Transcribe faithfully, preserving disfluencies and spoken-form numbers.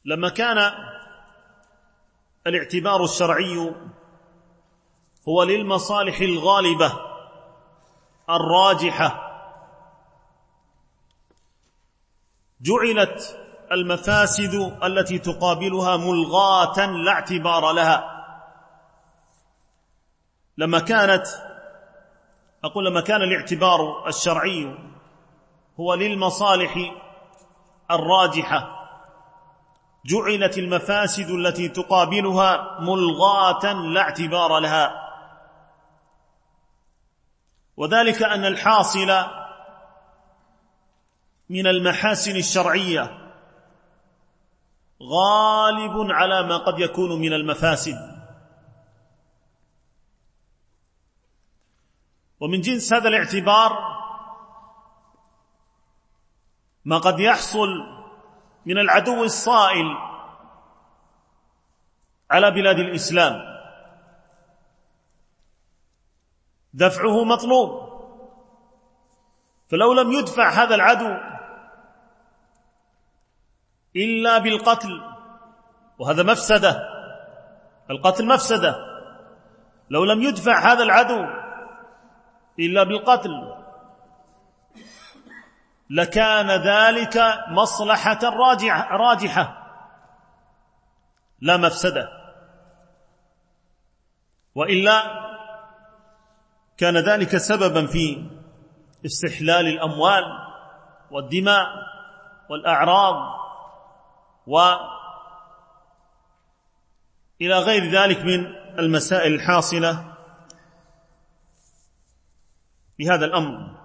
لما كان الاعتبار الشرعي هو للمصالح الغالبة الراجحة، جعلت المفاسد التي تقابلها ملغاة لا اعتبار لها. لما كانت أقول لما كان الاعتبار الشرعي هو للمصالح الراجحة جعلت المفاسد التي تقابلها ملغاة لا اعتبار لها، وذلك أن الحاصل من المحاسن الشرعية غالب على ما قد يكون من المفاسد. ومن جنس هذا الاعتبار ما قد يحصل من العدو الصائل على بلاد الإسلام، دفعه مطلوب، فلو لم يدفع هذا العدو إلا بالقتل، وهذا مفسدة، القتل مفسدة، لو لم يدفع هذا العدو إلا بالقتل لكان ذلك مصلحة راجحة, راجحة لا مفسدة، وإلا كان ذلك سببا في استحلال الأموال والدماء والأعراض وإلى غير ذلك من المسائل الحاصلة بهذا الأمر.